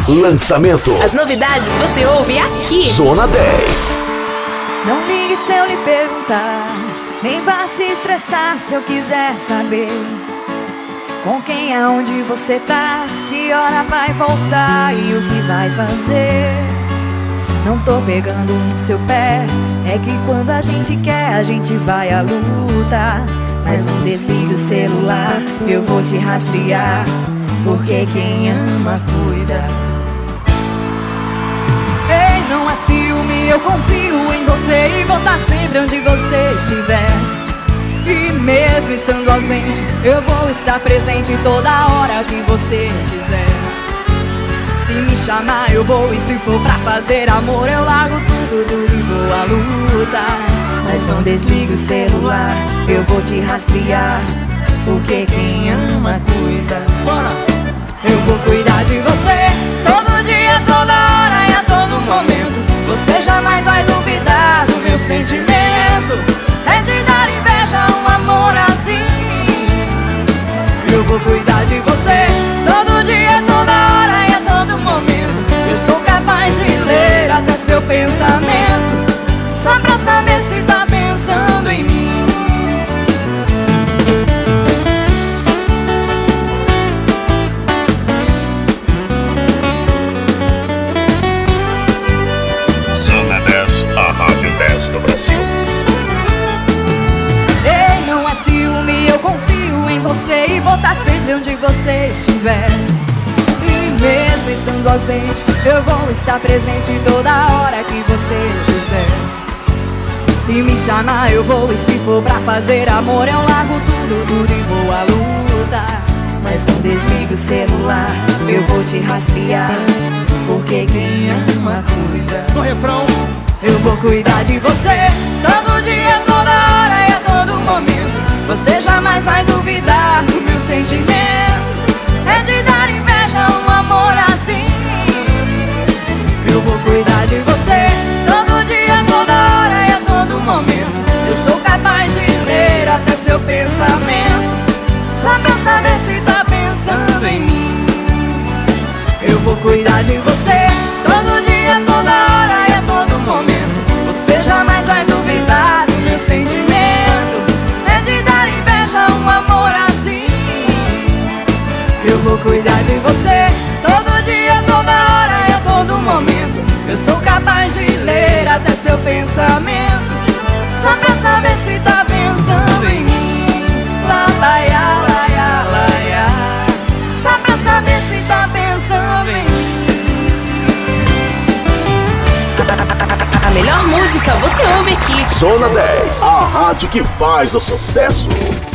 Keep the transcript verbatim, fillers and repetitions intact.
Lançamento. As novidades você ouve aqui. Zona dez. Não ligue se eu lhe perguntar, nem vá se estressar se eu quiser saber com quem, aonde você tá, que hora vai voltar e o que vai fazer. Não tô pegando no seu pé, é que quando a gente quer a gente vai à luta. Mas não desligue o celular, eu vou te rastrear, porque quem ama cuida. Ei, não é ciúme, eu confio em você e vou estar sempre onde você estiver. E mesmo estando ausente, eu vou estar presente toda hora que você quiser. Se me chamar eu vou, e se for pra fazer amor eu largo tudo, tudo e vou à luta. Mas não desligue o celular, eu vou te rastrear, porque quem ama cuida. Bora! Eu vou cuidar de você todo dia, toda hora e a todo momento. Você jamais vai duvidar do meu sentimento. É de dar inveja um amor assim. Eu vou cuidar de você todo dia, toda hora e a todo momento. Eu sou capaz de ler até seu pensamento, só pra saber se tá pensando em mim. Zona dez, a Rádio dez do Brasil. Ei, não é ciúme, eu confio em você e vou estar sempre onde você estiver. E mesmo estando ausente, eu vou estar presente toda hora que você quiser. Se me chamar eu vou, e se for pra fazer amor eu largo tudo, tudo e vou à luta. Mas não desligue o celular, eu vou te rastrear, porque quem ama cuida. No refrão. Eu vou cuidar de você todo dia, toda hora e a todo momento. Você jamais vai duvidar do meu sentimento. É de dar inveja um amor assim. Eu vou cuidar de você todo dia, toda hora e a todo momento. Eu sou capaz de ler até seu pensamento, só pra saber se tá pensando em mim. Eu vou cuidar de você todo dia, toda hora e a todo momento. Você jamais vai duvidar do meu sentimento. É de dar inveja um amor assim. Eu vou cuidar de você todo dia, toda hora e a todo momento. Eu sou capaz de ler até seu pensamento, só pra saber se tá pensando em mim. Lá, lá, ya, lá, ya, lá, ya. Só pra saber se tá pensando em mim. A melhor música você ouve aqui. Zona dez, a rádio que faz o sucesso.